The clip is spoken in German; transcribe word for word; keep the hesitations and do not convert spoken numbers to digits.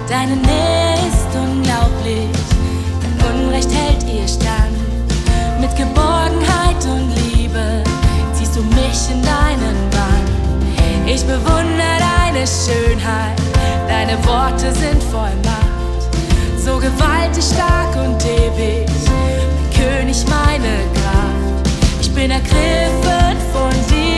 Deine Nähe ist unglaublich, dein Unrecht hält ihr Stand. Mit Geborgenheit und Liebe ziehst du mich in deinen Bann. Ich bewundere deine Schönheit, deine Worte sind voll Macht. So gewaltig stark und ewig, mein König, meine Kraft. Ich bin ergriffen von dir.